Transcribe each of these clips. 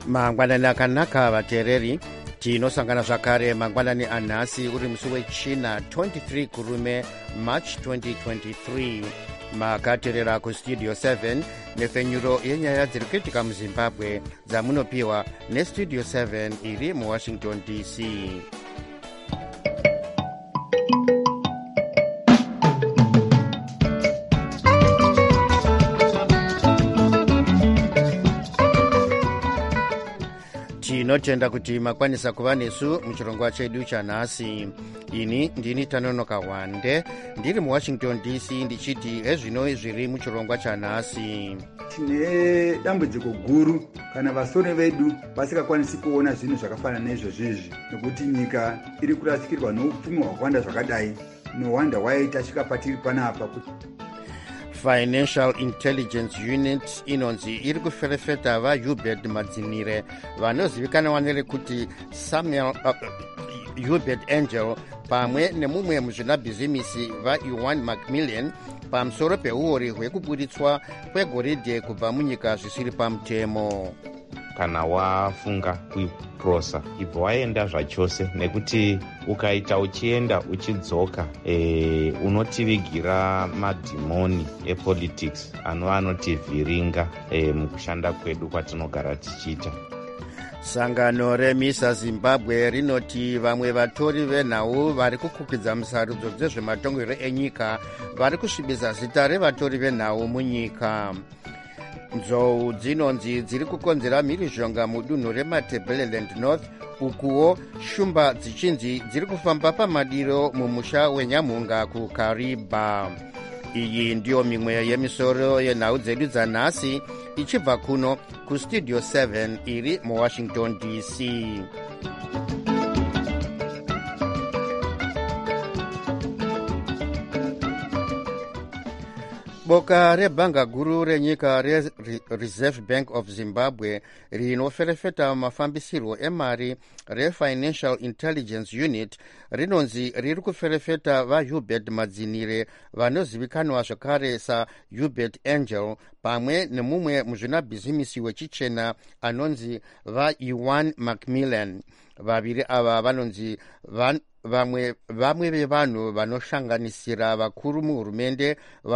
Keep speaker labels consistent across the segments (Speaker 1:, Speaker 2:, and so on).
Speaker 1: mangwanani akanaka vateereri, tinosangana zvakare mangwanani anhasi uri musi wechina 23 kurume march 2023. makateerera kustudio 7 nefenyuro yenyaya dziri kuitika muzimbabwe dzamunopiwa nestudio 7 iri muwashington dc. tinotenda kuti makwanisa kuva nesu muchirongwa chedu chanhasi. ini ndini Tanonoka Wande ndiri muwashington dc ndichiti ezvino zviri muchirongwa chanhasi.
Speaker 2: Tine dambudziko guru kana vasori vedu vasingakwanisi kuona zvinhu zvakafanana neizvozvizvi, nekuti nyika iri kurasikirwa neupfumi hwakawanda zvakadai. Nowanda waita svika patiri panapa.
Speaker 1: Financial Intelligence Unit inonzi iri kuferefeta vaHubert Madzinire vanozivikanwa nerekuti Samuel Hubert Angel pamwe nemumwe muzvinabhizimisi vaEwan Macmillan pamusoro peuori hwekuburitswa kwegoridhe kubva munyika zvisiri pamutemo.
Speaker 3: Kana wafunga kuiprosa ibva waenda zvachose, nekuti ukaita uchienda uchidzoka unotivigira madhimoni epolitics anotivhiringa mukushanda kwedu kwatinogara tichiita.
Speaker 1: Sangano remisa Zimbabwe rinoti vamwe vatori venhau vari kukwikwidzwa musarudzo dzezvematongero enyika vari kusvibisa zita revatori venhau munyika. Nzou dzinonzi dziri kukonzera mhirizhonga mudunhu reMatabeleland North, ukuwo shumba dzichinzi dziri kufamba pamadiro mumusha weNyamhunga kuKariba. Iyi ndiyo mimwe yemisoro yenhau dzedu dzanhasi ichibva kuno kustudio 7 iri muwashington dc. boka rebhanga guru renyika reReserve Bank of Zimbabwe rinoferefeta mafambisirwo emari reFinancial Intelligence Unit rinonzi riri kuferefeta vaHubert Madzinire vanozivikanwa zvakare saHubert Angel pamwe nemumwe muzvinabhizimisi wechichena anonzi vaEwan Macmillan. Vaviri ava vanonzi vamwe vevanhu vanosanganisira vakuru muhurumende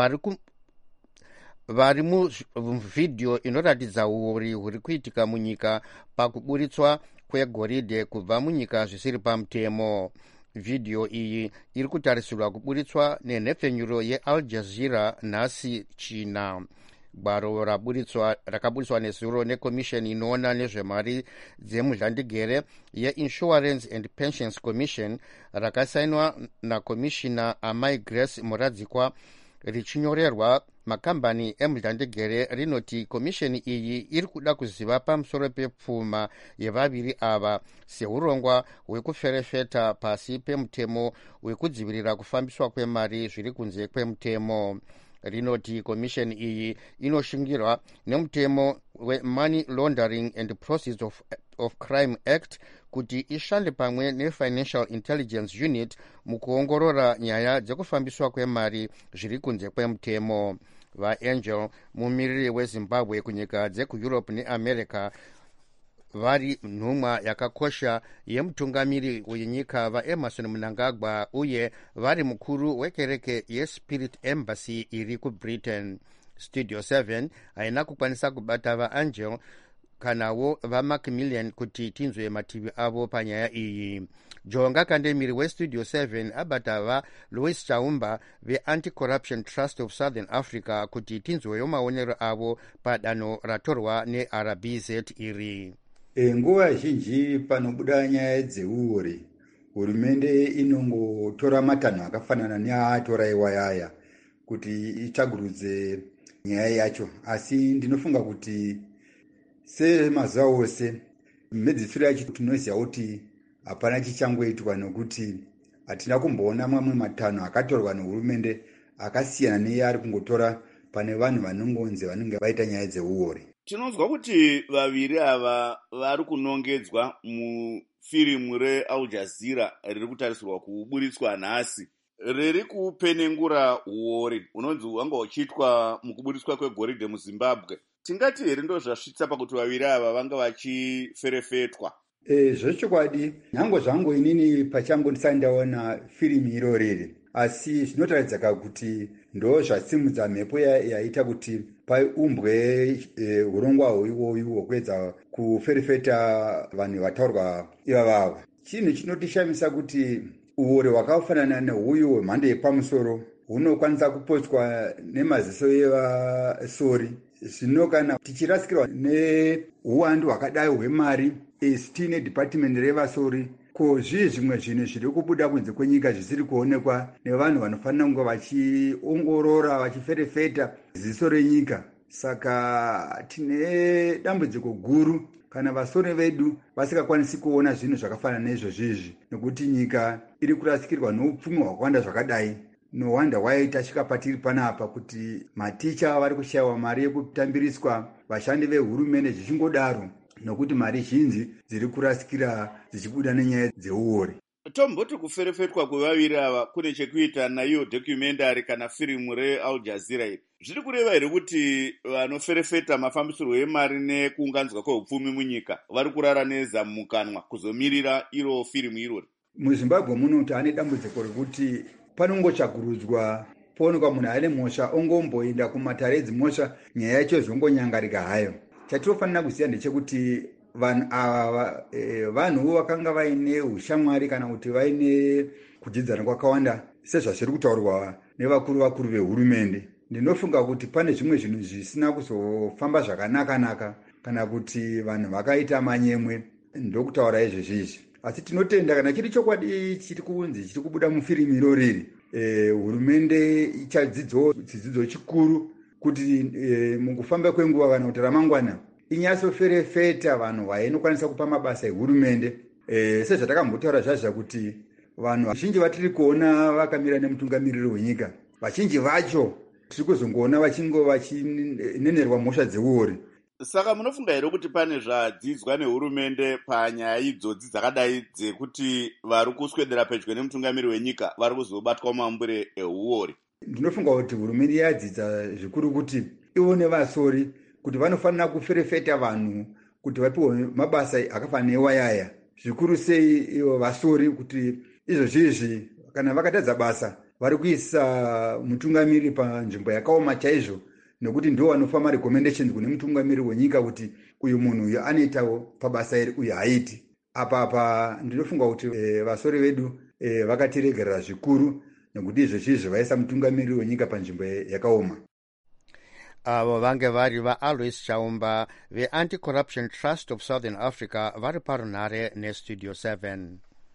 Speaker 1: vari muvhidhiyo inoratidza uori huri kuitika munyika pakuburitswa kwegoridhe kubva munyika zvisiri pamutemo. Vhidhiyo iyi iri kutarisirwa kuburitswa nenhepfenyuro yeAl Jazeera nhasi china. Gwaro rakaburitswa nezuro nekomisheni inoona nezvemari dzemudhlandigere yeInsurance and Pensions Commission rakasainwa nakomishina Amai Grace Muradzikwa richinyorerwa makambani emudhlandigere rinoti komisheni iyi iri kuda kuziva pamusoro pepfuma yevaviri ava seurongwa hwekuferefeta pasi pemutemo hwekudzivirira kufambiswa kwemari zviri kunze kwemutemo. Rinoti komisheni iyi inoshingirwa nemutemo weMoney Laundering and Proceeds of Crime Act kuti ishande pamwe neFinancial Intelligence Unit mukuongorora nyaya dzekufambiswa kwemari zviri kunze kwemutemo. VaAngel, mumiriri weZimbabwe kunyika dzekuEurope neAmerica, vari nhumwa yakakosha yemutungamiri wenyika vaEmerson Mnangagwa uye vari mukuru wekereke yeSpirit Embassy iri kuBritain. Studio 7 haina kukwanisa kubata vaAngel kanawo vaMacmillan kuti tinzwe mativi avo panyaya iyi. Jonga Kandemiri weStudio 7 abata vaLouis Chaumba veAnti-Corruption Trust of Southern Africa kuti tinzweyo maonero avo padanho ratorwa neRBZ iri.
Speaker 2: Nguva zhinji panobuda nyaya dzeuori, hurumende inongotora matanho akafanana neaatora iwayaya kuti itsvagurudze nyaya yacho. Asi ndinofunga kuti semazuva ose medzisiro yacho tinoziva kuti hapana chichangoitwa, nokuti hatina kumboona mamwe matanho akatorwa nehurumende akasiyana neyaari kungotora pane vanhu vanongonzi vanenge vaita nyaya dzeuori.
Speaker 4: Tinonzwa kuti vaviri ava vari kunongedzwa mufirimu reAl Jazeera riri kutarisirwa kuburitswa nhasi, riri kupenengura uori unonzi hwanga huchiitwa mukuburitswa kwegoridhe muZimbabwe. tingati here ndo zvasvitsa pakuti vaviri ava vanga vachiferefetwa?
Speaker 2: Zvechokwadi, nyange zvangu inini pachangu ndisati ndaona firimu iroriri, asi zvinotaridza kuti ndo zvasimudza mhepo yaita kuti paumbwe urongwa iwoyu hwekuedza kuferefeta vanhu vataurwa ivavavo. Chinhu chinotishamisa kuti uori hwakafanana neuyu hwemhando yepamusoro hunokwanisa kupotswa nemaziso evasori. Zvino kana tichirasikirwa neuwandu hwakadai hwemari tiine department revasori, ko zvimwe zvinhu zviri kubuda kunze kwenyika zvisiri kuonekwa nevanhu vanofanira kunge vachiongorora vachiferefeta ziso renyika. Saka tine dambudziko guru kana vasori vedu vasingakwanisi kuona zvinhu zvakafanana neizvozvizvi, nekuti nyika iri kurasikirwa neupfumi hwakawanda zvakadai. Nowanda why tasvika patiri panapa kuti maticha vari kushayiwa mari yekutambiriswa, vashandi vehurumende zvichingodaro, nokuti mari zhinji dziri kurasikira dzichibuda nenyaya dzeuori.
Speaker 4: Tomboti kuferefetwa kwevaviri ava kune chekuita naiyo documentary kana firimu reAl Jazeera iri. Zviri kureva here kuti vanoferefeta mafambisirwo emari nekuunganidzwa kweupfumi munyika vari kurara nezamukanwa kuzomirira iro firimu irori?
Speaker 2: MuZimbabwe muno taane dambudziko rekuti panongotsvakurudzwa poonekwa munhu ane mhosva ongomboenda kumatare edzimhosva, nyaya yacho zvongonyangarika hayo. Chatinofanira kuziva ndechekuti vanhu ava vanhu vakanga vaine ushamwari kana kuti vaine kudyidzana kwakawanda sezvazviri kutaurwa nevakuru vehurumende. Ndinofunga kuti pane zvimwe zvinhu zvisina kuzofamba zvakanaka kana kuti vanhu vakaita manyemwe ndokutaura izvezvizvi. Asi tinotenda kana chiri chokwadi chiri kubuda mufirimu iroriri, hurumende ichadzidzo chikuru kuti mukufamba kwenguva kana kuti ramangwana inyatsoferefeta vanhu vainokwanisa kupa mabasa ehurumende. Sezvatakambotaura zvazva kuti vanhu vazhinji vatiri kuona vakamira nemutungamiriri wenyika, vazhinji vacho tiri kuzongoona vachinenerwa mhosva dzeuori.
Speaker 4: Saka munofunga here kuti pane zvadzidzwa nehurumende panyaya idzodzi dzakadai dzekuti vari kuswedera pedyo nemutungamiriri wenyika vari kuzobatwa mambure euori?
Speaker 2: Ndinofunga kuti hurumende yadzidza zvikuru kuti ione vasori kuti vanofanira kuferefeta vanhu kuti vapiwe mabasa akafanana newayaya, zvikuru sei ivo vasori, kuti izvozvizvi kana vakatadza basa vari kuisa mutungamiriri panzvimbo yakaoma chaizvo, nekuti ndo vanofama recommendations kune mutungamiriri wenyika kuti uyu munhu uyu anoitawo pabasa iri, uyu haiti. Apa ndinofunga kuti vasori vedu vakatiregerera zvikuru, nekuti izvozvizvi vaisa mutungamiriri wenyika panzvimbo yakaoma.
Speaker 1: Avo vange vari vaAlois Chaumba veAnti-Corruption Trust of Southern Africa vari parunhare neStudio 7.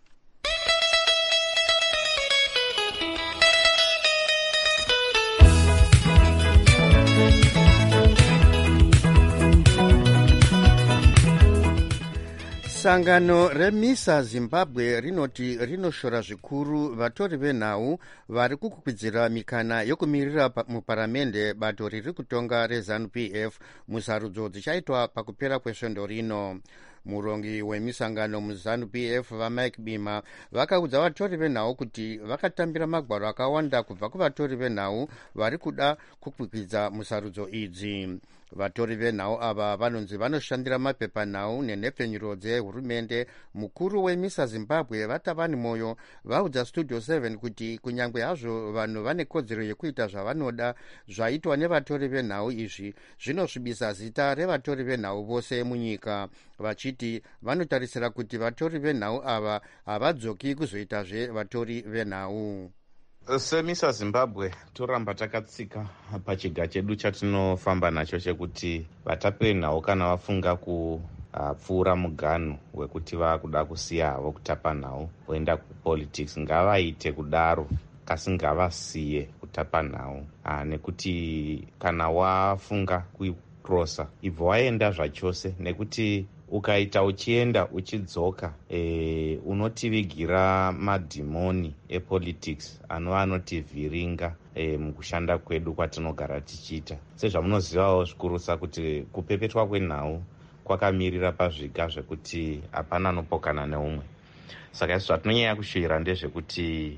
Speaker 1: Sangano reMISA Zimbabwe rinoti rinoshora zvikuru vatori venhau vari kukwikwidzira mikana yokumirira muparamende bato riri kutonga reZANU-PF musarudzo dzichaitwa pakupera kwesvondo rino. Murongi wemisangano muZANU-PF vaMike Bima vakaudza vatori venhau kuti vakatambira magwaro akawanda kubva kuvatori venhau vari kuda kukwikwidza musarudzo idzi. Vatori venhau ava vanonzi vanoshandira mapepanhau nenhepfenyuro dzehurumende. Mukuru weMISA Zimbabwe Vatavani Moyo vaudza Studio 7 kuti kunyange hazvo vanhu vane kodzero yekuita zvavanoda, zvaitwa nevatori venhau izvi zvinosvibisa zita revatori venhau vose munyika, vachiti vanotarisira kuti vatori venhau ava havadzoki kuzoitazve vatori venhau.
Speaker 3: SeMISA Zimbabwe toramba takatsika pachiga chedu chatinofamba nacho chekuti vatapi venhau kana vafunga kupfuura muganhu wekuti vakuda kusiya havo kutapa nhau voenda kupolitics, ngavaite kudaro kasi ngavasiye kutapa nhau, nekuti kana wafunga kuikrosa ibvo waenda zvachose, nekuti ukaita uchienda uchidzoka unotivigira madhimoni epolitics anova anotivhiringa mukushanda kwedu kwatinogara tichiita. Sezvamunozivawo zvikurusa kuti kupepetwa kwenhau kwakamirira pazviga zvekuti hapana anopokana neumwe. Saka izvo zvatinonyanya kushuvira ndezvekuti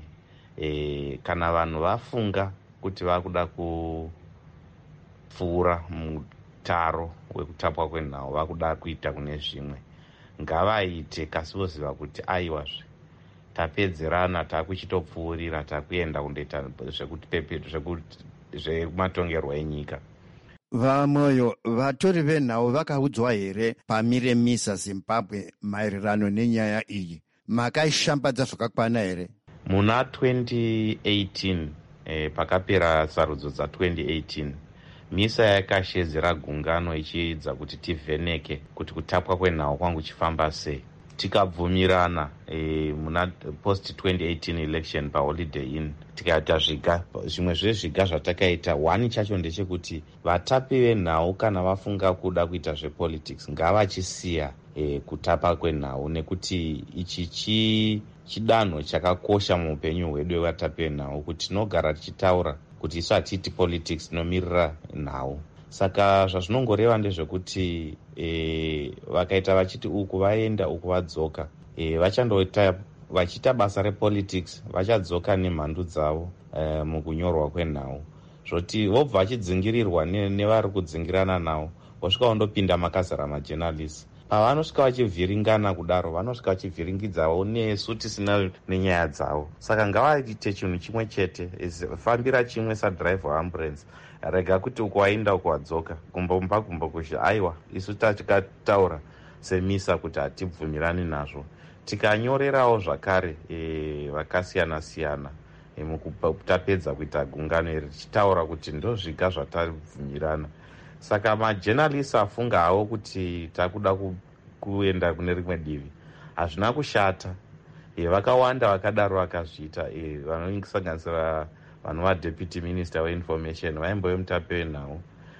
Speaker 3: kana vanhu vafunga kuti vakuda kupfuura mutaro wekutapwa kwenhau vakuda kuita kune zvimwe ngavaite, kasi voziva kuti aiwazve tapedzerana, takuchitopfuurira, takuenda kundoita zvematongerwo enyika.
Speaker 1: Vamoyo vatori venhau vakaudzwa here pamire misa Zimbabwe maererano nenyaya iyi? Makaishambadza zvakakwana here?
Speaker 3: Muna 2018 pakapera sarudzo dza2018 misa yakashedzera gungano ichiedza kuti tivheneke kuti kutapwa kwenhau kwangu chifamba sei. Tikabvumirana muna post 2018 election paHoliday Inn tikaita zviga. Zvimwe zvezviga zvatakaita, one chacho ndechekuti vatapi venhau kana vafunga kuda kuita zvepolitics ngavachisiya kutapa kwenhau, nekuti ichi chidanho chakakosha muupenyu hwedu hwevatapi venhau, kuti tinogara tichitaura kuti isu hatiiti politics, tinomirira nhau. Saka zvazvinongoreva ndezvekuti vakaita vachiti uku vaenda uku vadzoka, vachandoita vachiita basa repolitics, vachadzoka nemhandu dzavo mukunyorwa kwenhau, zvoti vobva vachidzingirirwa nevari kudzingirana navo, vosvika vandopinda makazara majournalists. Pavanosvika vachivhiringana kudaro, vanosvika vachivhiringidzawo nesu tisina nenyaya dzavo. Saka ngavaite chinhu chimwe chete, fambira chimwe sadrive waambulance, rega kuti uku waenda uku wadzoka, kumbomba kumbokusha. Aiwa, isu tikataura semisa kuti hatibvumirani nazvo, tikanyorerawo zvakare vakasiyana-siyana mukutapedza kuita gungano iri, tichitaura kuti ndozviga zvatabvumirana. Saka majournalists afunga havo kuti takuda kuenda kune rimwe divi, hazvina kushata. Vakawanda vakadaro vakazviita, vanosanganisira vanova deputy minister weinformation vaimbowe mutape wenhau,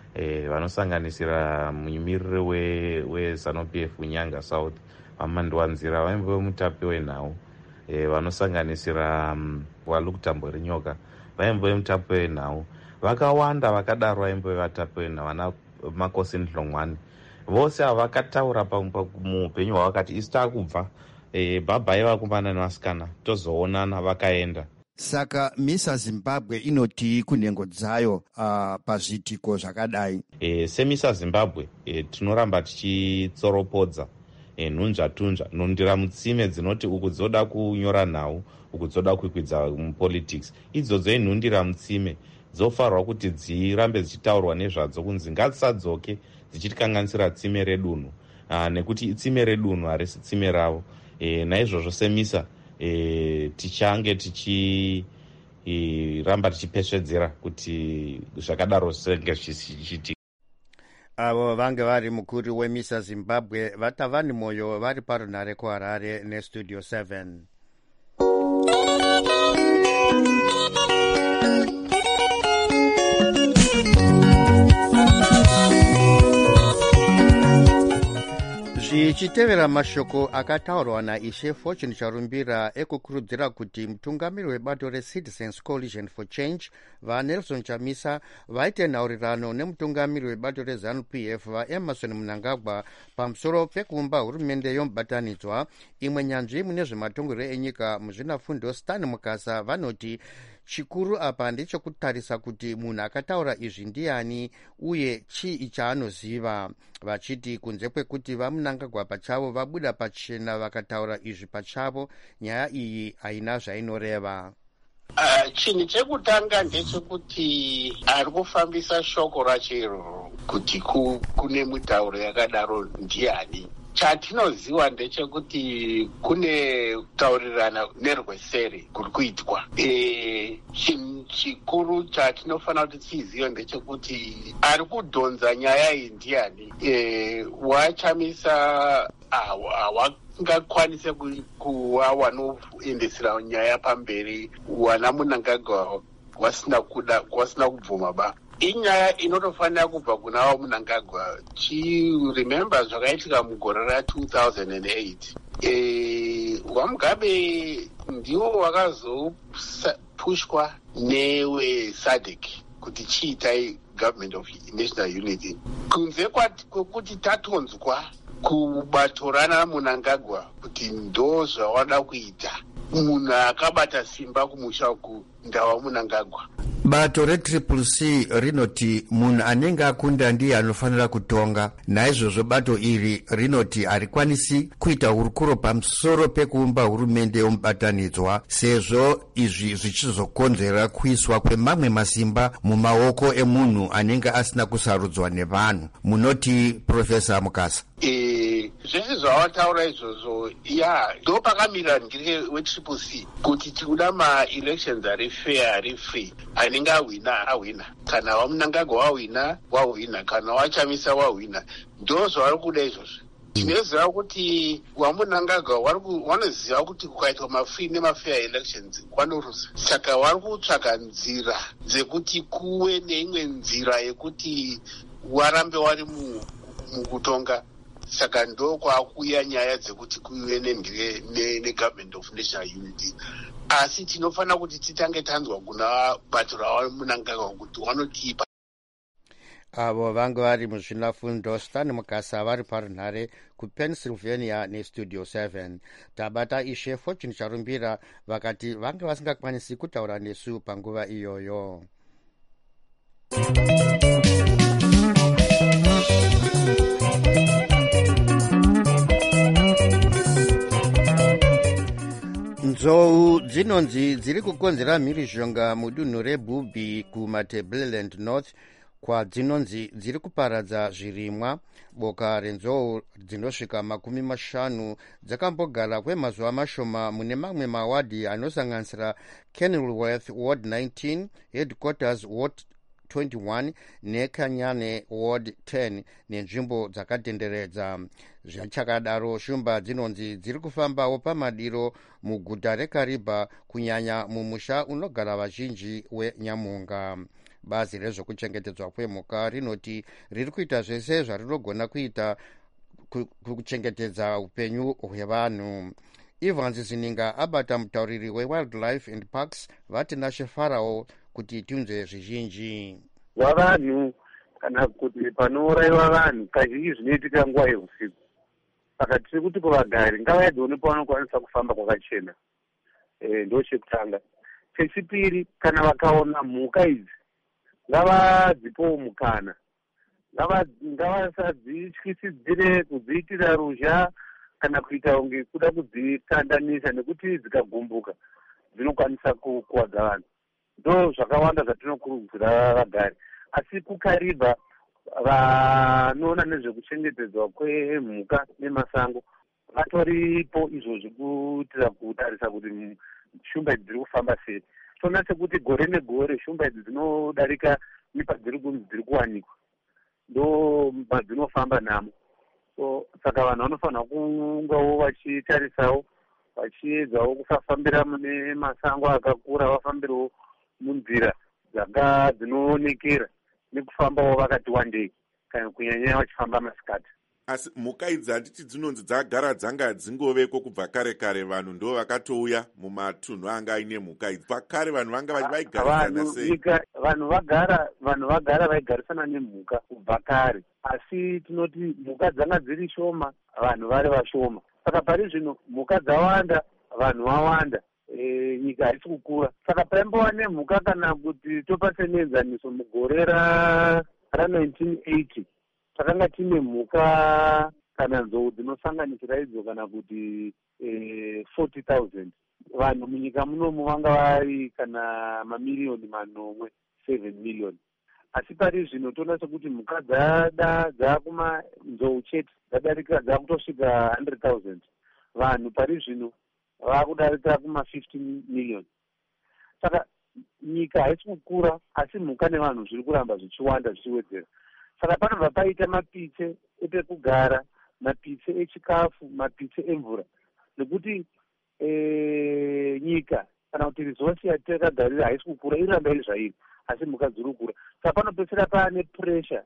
Speaker 3: vanosanganisira muyimiriri weZANU-PF Nyanga South vamandiwanzira vaimbowe mutape wenhau, vanosanganisira walukutambori nyoka vaimbowe mutape wenhau. Vakawanda vakadaro vaimbowe vatape wenhau, vana Makosi Ndlongwane, vose havakataura muupenyu hwavakati isu takubva bhabhai vakomana nevasikana tozoonana, vakaenda.
Speaker 1: Saka misa Zimbabwe inoti kunhengo dzayo pazviitiko zvakadai.
Speaker 3: Semisa Zimbabwe tinoramba tichitsoropodza nhunzvatunzva, nhundira mutsime dzinoti uku dzoda kunyora nhau, uku dzoda kukwidza mupolitics. Idzodzo inhundira mutsime dzofarwa kuti dzirambe dzichitaurwa nezvadzo, kunzi ngadzisadzoke dzichitikanganisira tsime redunhu, nekuti tsime redunhu harisi tsime ravo. Naizvozvo semisa tichange tichiramba tichipesvedzera kuti zvakadaro senge zvichiitika.
Speaker 1: Avo vange vari mukuru wemisa Zimbabwe Vatavani Moyo vari parunhare kuHarare nestudio 7. Zvichitevera mashoko akataurwa naIshe Fortune Charumbira ekukurudzira kuti mutungamiri webato reCitizens Coalition for Change vaNelson Chamisa vaite nhaurirano nemutungamiri webato reZANU-PF vaEmerson Mnangagwa pamusoro pekuumba hurumende yomubatanidzwa. Imwe nyanzvi mune zvematongerwo enyika muzvinafundo Stan Mukasa vanoti chikuru apa ndechekutarisa kuti munhu akataura izvi ndiani uye chii chaanoziva, vachiti kunze kwekuti vaMnangagwa pachavo vabuda pachena vakataura izvi pachavo, nyaya iyi haina zvainoreva.
Speaker 5: Chinhu chekutanga ndechekuti ari kufambisa shoko racho iroro kuti kune mitauro yakadaro ndiani. Chatinoziva ndechekuti kune kutaurirana nerweseri kuri kuitwa. Chinhu chikuru chatinofanira kuti tizive ndechekuti ari kudhonza nyaya iyi ndiani. Wachamisa hawangakwanise kuva wanoendesera nyaya pamberi, wana Mnangagwa wasina kubvuma ba. Inyaya inotofanira kubva kuna vaMnangagwa. Remember zvakaitika mugore ra2008. Wamugabe ndiwo wakazopushwa newe SADC kuti chiitai Government of National Unity. Kunze kwekuti tatonzwa kubatorana Mnangagwa kuti ndo zvawada kuita, munhu akabata simba kumusha uku ndawa Mnangagwa.
Speaker 1: bato reCCC rinoti munhu anenge akunda ndiye anofanira kutonga. Naizvozvo bato iri rinoti harikwanisi kuita hurukuro pamusoro pekuumba hurumende yomubatanidzwa, sezvo izvi zvichizokonzera kuiswa kwemamwe masimba mumaoko emunhu anenge asina kusarudzwa nevanhu. Munoti Profesa Mukasa?
Speaker 5: Zvese zvawataura izvozvo ndo pakamira ngirike weCCC kuti tikuda ma-elections ari fair ari free, anenge ahwina, kana waMnangagwa wahwina, kana waChamisa wahwina, ndo zvavari kuda izvozvo. Tinoziva kuti waMnangagwa wanoziva kuti kukaitwa ma-free nema-fair elections wanorusa, saka vari kutsvaga nzira dzekuti kuwe neimwe nzira yekuti warambe wari mukutonga. Saka ndo kwakuya nyaya dzekuti kuive negovernment of national unity. Asi tinofanira kuti titange tanzwa kuna bato raMnangagwa kuti wanotipa.
Speaker 1: Avo vanga vari muzvinafundo Stan Mukasa vari parunhare kuPennsylvania neStudio 7. Tabata Ishe Fortune Charumbira vakati vanga vasingakwanisi kutaura nesu panguva iyoyo. Nzou dzinonzi dziri kukonzera mhirizhonga mudunhu reBubi kumatabeleland North, kwadzinonzi dziri kuparadza zvirimwa. Boka renzou dzinosvika 50 dzakambogara kwemazuva mashoma mune mamwe mawadhi anosanganisira Kenilworth Ward 19, Headquarters Ward 21 neKanyane Ward 10 nenzvimbo dzakatenderedza. Zvichakadaro shumba dzinonzi dziri kufambawo pamadiro muguta reKariba, kunyanya mumusha unogara vazhinji weNyamunga. Bazi rezvokuchengetedzwa kwemhuka rinoti riri kuita zvese zvarinogona kuita kuchengetedza upenyu hwevanhu. Evans Zininga abata mutauriri weWildlife and Parks vati Nashe Farao kuti tunze zvizhinji.
Speaker 6: Vavanhu kana kuti panourayiwa vanhu kazhinji zvinoitika nguva yehusiku. Saka tiri kuti kuvagari ngavaedzone pavanokwanisa kufamba kwakachena. Ndo chekutanga. Chechipiri, kana vakaona mhuka idzi ngavadzipowo mukana. Ngavasadzityisidzire kudziitira ruzha kana kuita kunge kuda kudzikandanisa, nekuti dzikagumbuka dzinokwanisa kukuwadza vanhu. Ndo zvakawanda zvatinokurudzira vagari. Asi kuKariba vanoona nezvekuchengetedzwa kwemhuka nemasango vatoripo izvozvi kuitira kutarisa kuti shumba idzi dziri kufamba sei. Tona sekuti gore negore shumba idzi dzinodarika nepadziri kunzi dziri kuwanikwa, ndo padzinofamba namo. So saka vanhu vanofanira kungawo vachitarisawo, vachiedzawo kusafambira mune masango akakura, vafambirewo munzira dzinoonekera nekufambawo vakati wandei, kana kunyanya vachifamba masikati.
Speaker 7: Asi mhuka idzi handiti dzinonzi dzagara dzanga dzingoveko kubva kare kare, vanhu ndo vakatouya mumatunhu anga aine mhuka idzi. Pakare vanhu vanga vaigarisana sei?
Speaker 6: Vanhu vagara vaigarisana nemhuka kubva kare, asi tinoti mhuka dzanga dziri shoma, vanhu vari vashoma. Saka pari zvino mhuka dzawanda, vanhu vawanda, nyika haisi kukura. Saka paimbova nemhuka kana kuti topa semenzaniso mugore ra1980 takanga tine mhuka kana nzou dzinosanganisira idzo kana kuti 40,000. Vanhu munyika munomu vanga vari kana mamiliyoni 7 million. Asi pari zvino toona sekuti mhuka dzakuma nzou chete dzadarika dzakutosvika 100,000. Vanhu pari zvino vakudarika kuma 15 million. Saka nyika haisi kukura, asi mhuka nevanhu zviri kuramba zvichiwanda zvichiwedzera. Saka panobva paita mapitse epekugara, mapitse echikafu, mapitse emvura, nekuti nyika kana kuti rizosi yatakagarira haisi kukura, iramba iri zvairi, asi mhuka dziri kukura. Saka panopedzisira paane pressure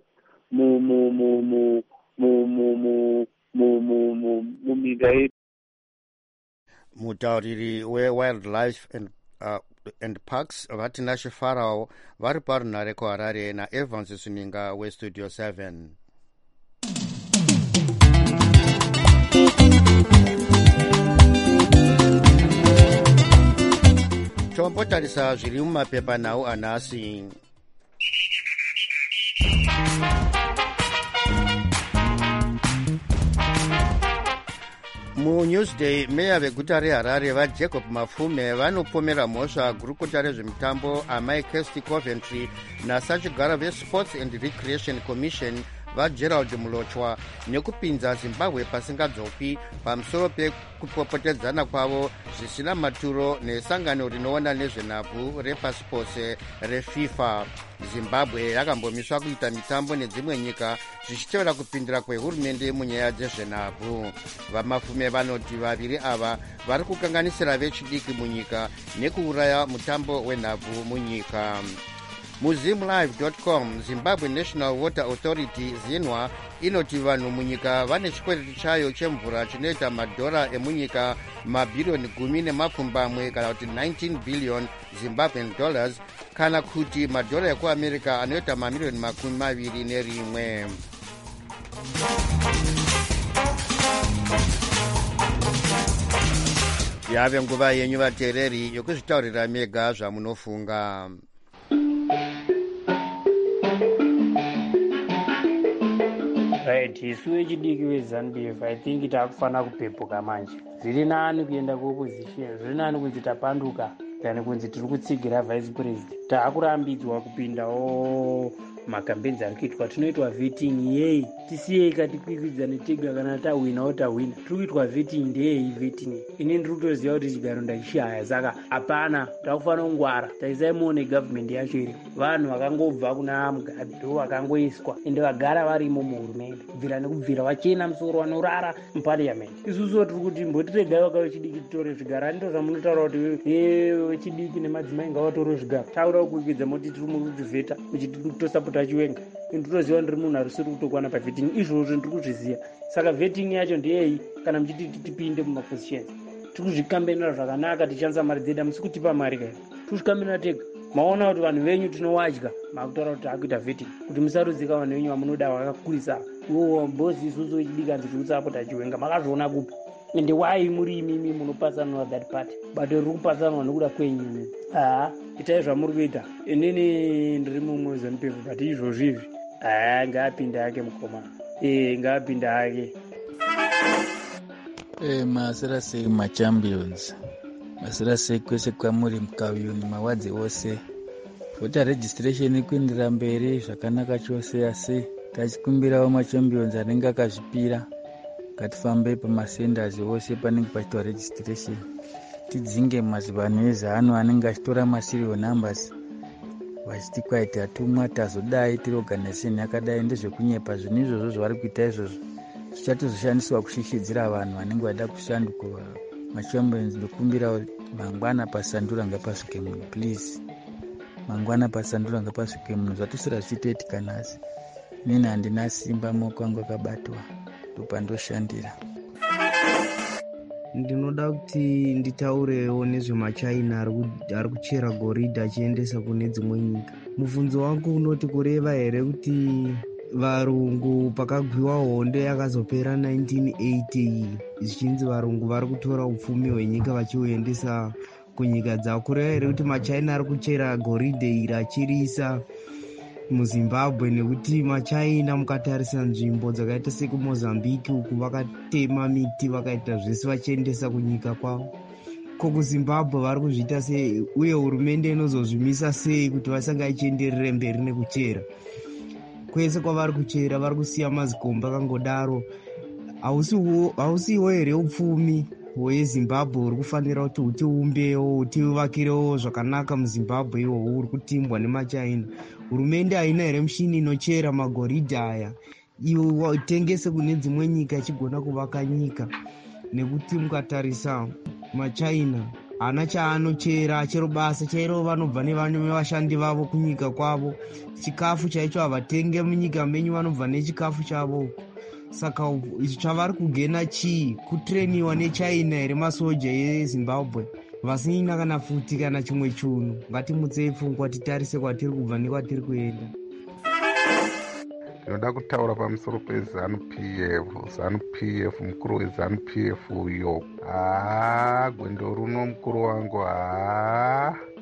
Speaker 6: muminda yedu.
Speaker 1: Mutauriri weWildlife and Parks vati Nashe Farao vari parunhare kuHarare naEvans Zininga weStudio 7. Tombo timbotarisa zviri mumapepanhau anhasi. muNewsday meya veguta reharare vajacob mafume vanopomera mhosva gurukota rezvemitambo amai Kirsty Coventry nasachigara veSports and Recreation Commission vaGerald Mulochwa nekupinza Zimbabwe pasingadzopi pamusoro pekupopotedzana kwavo zvisina maturo nesangano rinoona nezvenhabvu repasi pose reFIFA. Zimbabwe yakambomiswa kuita mitambo nedzimwe nyika zvichitevera kupindira kwehurumende munyaya dzezvenhabvu. Vamafume vanoti vaviri ava vari kukanganisira vechidiki munyika nekuuraya mutambo wenhabvu munyika. muzimlive.com Zimbabwe National Water Authority ZINWA inoti vanhu munyika vane chikwereti chayo chemvura chinoita madhora emunyika mabhiriyoni 10 kana kuti 19 billion Zimbabwean dollars kana kuti madhora ekuamerica anoita mamiliyoni 21. yave nguva yenyu vateereri yokuzvitaurira mega zvamunofunga.
Speaker 8: Right, isu vechidiki veZANU-PF I think takufanira kupepuka manje. Zviri nani kuenda kuopposition, zviri nani kunzi tapanduka than kunzi tiri kutsigira vice president. Taakurambidzwa kupindawo makambeni ari kuitwa, tinoitwa vetting yei tisiyei katikwikwidza tega kana tahwinawo tahwina. Tiri kuitwa vetting ndeyei vetting. Ini ndiri kutoziva kuti chigaro ndachishaya, saka hapana, takufanira kungwara. Taisai muone government yacho iri vanhu vakangobva kuna Mugabe ndo vakangoiswa ende vagara varimo muhurumende kubvira nekubvira vachena musoro vanorara muparliament. Isusuwo tiri kuti mbotiregai vaka vechidiki titore zvigaro. Andito zvamunotaura kuti vechidiki nemadzimai ngavatore zvigaro. Taura kukwidza moti tiri mukutivheta muchitosapota chiwenga. Nditoziva ndiri munhu arisiri kutokwana pavetting. Izvozvo ndiri kuzviziva. Saka vetting yacho ndeyei kana muchiti tipinde mumapositions. Tiri kuzvikambenera zvakanaka tichanza mari dzedu, musi kutipa mari kai. Tiri kuzvikambenera tega. Maona kuti vanhu venyu tinowadya makutaura kuti akuita vetting kuti musarudzika vanhu venyu vamunoda vakakurisa. Iwo bosi isusu vechidiki anzi tiri kusapota chiwenga. Makazviona kupi? Ende why muri imimi munopasanwa that party but riri kupasanwa nekuda kwenyu? Itai zvamuri kuita. Inini ndiri mumwe ZANU-PF but izvozvi ngaapinde hake mukoma. Ngaapinde hake.
Speaker 9: Masira sei machampions, masira sei kwese kwamuri mukaviyoni mawadzi ose. Voter registration ikuendera mberi zvakanaka chose, asi tachikumbirawo machampions anenge akazvipira ngatifambe pamasenders ose panenge pachiitwa registration. Tidzinge mazivano ezano anenge achitora maserial numbers vachiti kwaiti hatumwa tazodai tiri organization yakadai. Ndezvekunyepa zvinhu izvozvo zvavari kuita izvozvo zvichatozoshandiswa kushishidzira vanhu vanenge vada kushanduka machampions. Ndokumbira mangwana pasandura ngapasvike munhu please, mangwana pasandura ngapasvike munhu. Zvatosira zvichitoitika nhasi. Nini handina simba, maoko angu akabatwa ndopandoshandira.
Speaker 10: Ndinoda kuti nditaurewo nezvemaChina ari kuchera goridhe achiendesa kune dzimwe nyika. Mubvunzo wangu unoti kureva here kuti varungu pakagwiwa hondo yakazopera 1980 zvichinzi varungu vari kutora upfumi hwenyika vachiuendesa kunyika dzavo. Kureva here kuti maChina ari kuchera goridhe iri achiriisa muZimbabwe, nekuti maChina mukatarisa nzvimbo dzakaita sekuMozambique uku vakatema miti vakaita zvese vachiendesa kunyika kwavo. Ko kuZimbabwe vari kuzviita sei, uye hurumende inozozvimisa sei kuti vasange vachienderere mberi nekuchera? Kwese kwavari kuchera vari kusiya mazikombo akangodaro. Hausiwo here upfumi hweZimbabwe huri kufanira kuti hutiumbewo, hutivakirewo zvakanaka muZimbabwe ihwohwo huri kutimbwa nemaChina? Hurumende haina here mushini inochera magoridhe aya iwo itengese kune dzimwe nyika ichigona kuvaka nyika? Nekuti mukatarisa maChina hana chaanochera, chero basa chairo vanobva nevashandi vavo kunyika kwavo. Chikafu chaicho havatenge munyika menyu, vanobva nechikafu chavo. Saka chavari kugena chii? Kutreniwa neChina here masoja eZimbabwe? Vasina kana futi kana chimwe chunhu. Ngatimutsei pfungwa titarise kwatiri kubva nekwatiri kuenda.
Speaker 11: Ndinoda kutaura pamusoro peZANU-PF. ZANU-PF, mukuru weZANU-PF uyo gwendo runo mukuru wangu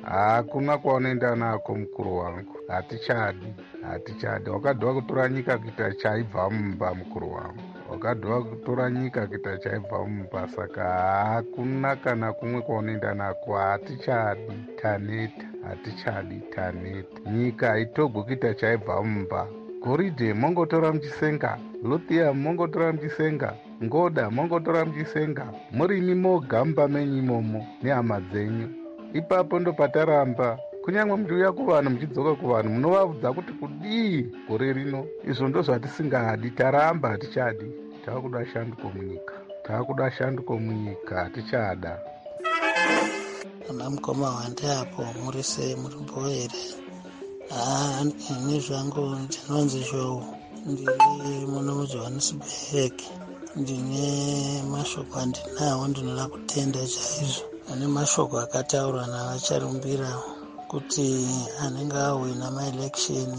Speaker 11: hakuna kwaunoenda nako mukuru wangu, hatichadi. Wakadhwa kutora nyika kuita chaibva mumba, mukuru wangu, wakadhwa kutora nyika kuita chaibva mumba. Saka hakuna kana kumwe kwaunoenda nako, hatichadi, taneta, hatichadi, taneta. Nyika haitogwi kuita chaibva mumba. Goridhe mongotora muchisenga, lithium mongotora muchisenga, ngoda mongotora muchisenga, murimi mogamba menyu imomo nehama dzenyu. Ipapo ndo pataramba. Kunyange muchiuya kuvanhu muchidzoka kuvanhu munovaudza kuti kudii gore rino. Izvo ndo zvatisingadi, taramba, hatichadi. Taakuda shanduko munyika, hatichada.
Speaker 12: Ana mukoma wandapo muri sei, muri mbo here? Ini zvangu ndinonzi Zhou, ndiri muno muJohannesburg. Ndine mashoko andinawo, ndinoda kutenda chaizvo. Ane mashoko akataurwa navacharumbira kuti anenge awina maelection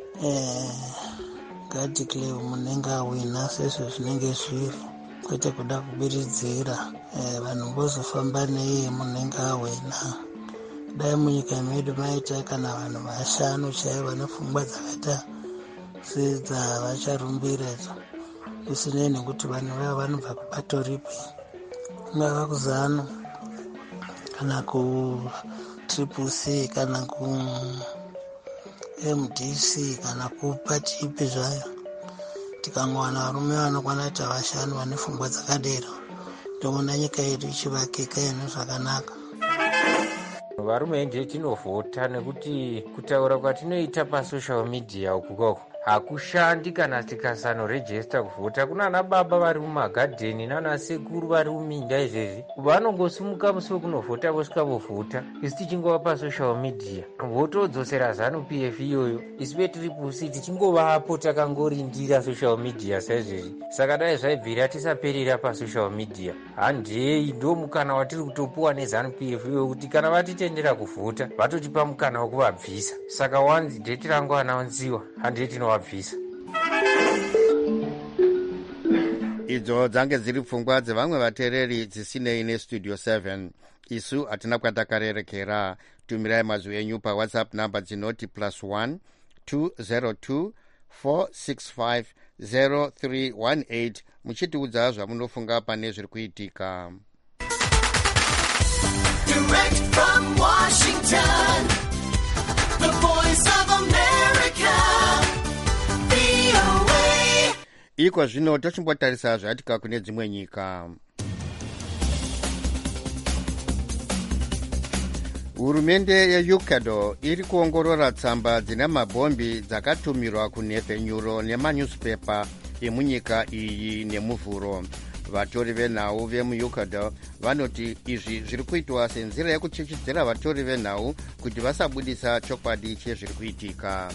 Speaker 12: Gadiclay munenge awina sezvo zvinenge zviri, kwete kuda kubiridzira vanhu vozofamba neiye munenge awina. Dai munyika medu maita kana vanhu 5 chaivo vane pfungwa dzakaita sedzavacharumbira idzo, isinei nekuti vanhu vavo vanobva kubato ripi, kungava kuZANU kana ku-CCC kana ku-MDC kana kupati ipi zvayo. Tikangowana varume vanokwana kuita 5 vane pfungwa dzakadero, ndoona nyika yedu ichivakika ino zvakanaka.
Speaker 13: Varume nje tinovhota, nekuti kutaura kwatinoita pasocial media ukukoko hakushandi kana tikasanorejista kuvhota. Kuna ana baba vari mumagadheni nana sekuru vari muminda, izvezvi vanongosimuka musi wekunovhota vosvika vovhota. Isi tichingova pasocial media, votodzosera ZANU-PF iyoyo, isi veTriple-C tichingovapo takangorindira social media saizvezvi. Saka dai zvaibvira tisaperera pasocial media, handei ndo mukana watiri kutopuwa neZANU-PF iyoyo, kuti kana vatitendera kuvhota vatotipa mukana wekuvabvisa. Saka wanzi dheti rangu anaunziwa, handei tinovabvisa.
Speaker 1: Idzo dzange dziri pfungwa dzevamwe vateereri dzisinei nestudio 7. Isu hatina kwatakarerekera. Tumirai mazwi enyu paWhatsApp namba dzinoti +1 202 465 0318 muchitiudza zvamunofunga pane zviri kuitika.
Speaker 14: Direct from Washington, the voice of America, VOA.
Speaker 1: Iko zvino tochimbotarisa zvatika kune dzimwe nyika. Hurumende yeEcuador iri kuongorora tsamba dzine mabhombi dzakatumirwa kunhepfenyuro nemanyusipepa emunyika iyi nemuvhuro. Vatori venhau vemuEcuador vanoti izvi zviri kuitwa senzira yekuchichidzira vatori venhau kuti vasabudisa chokwadi chezviri kuitika.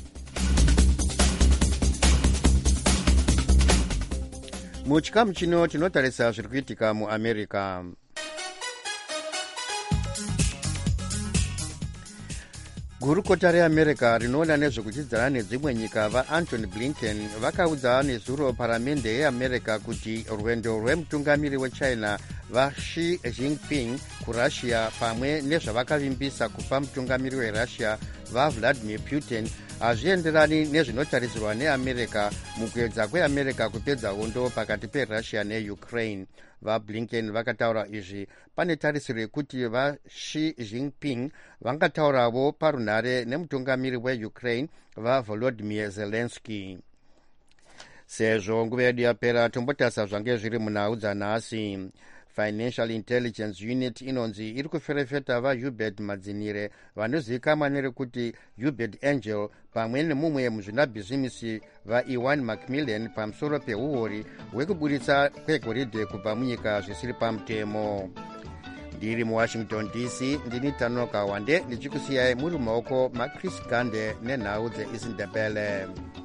Speaker 1: Muchikamu chino tinotarisa zviri kuitika muAmerica. Gurukota reAmerica rinoona nezvekuchidzana nedzimwe nyika vaAntony Blinken vakaudza nezuro paramende yeAmerica kuti rwendo rwemutungamiri weChina vaXi Jinping kuRussia pamwe nezvavakavimbisa kupa mutungamiri weRussia vaVladimir Putin hazvienderani nezvinotarisirwa neAmerica mukuedza kweAmerica kupedza hondo pakati peRussia neUkraine. VaBlinken vakataura izvi pane tarisiro yekuti vaXi Jinping vangataurawo parunhare nemutungamiri weUkraine vaVolodymyr Zelensky. Sezvo nguva yedu yapera, tombotarisa zvange zviri munhau dzanhasi. Financial Intelligence Unit inonzi iri kuferefeta vaHubert Madzinire vanozivikanwa nerekuti Hubert Angel pamwe nemumwe muzvinabhizimisi vaEwan Macmillan pamusoro peuori hwekuburitsa kwegoridhe kubva munyika zvisiri pamutemo. Ndiri muWashington DC, ndini Tanoka Wande ndichikusiyai muri mumaoko maChris Gande nenhau dzeIsindebele.